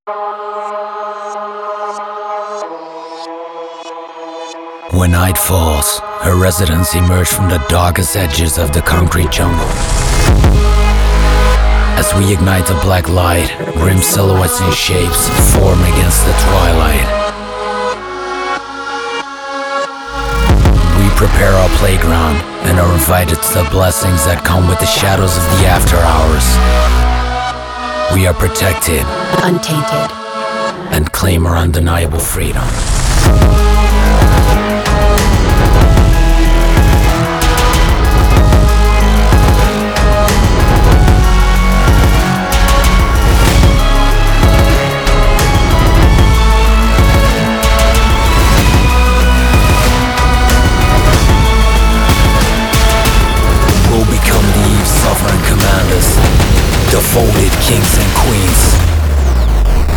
When night falls, her residents emerge from the darkest edges of the concrete jungle. As we ignite the black light, grim silhouettes and shapes form against the twilight. We prepare our playground and are invited to the blessings that come with the shadows of the after hours. We are protected, untainted, and claim our undeniable freedom.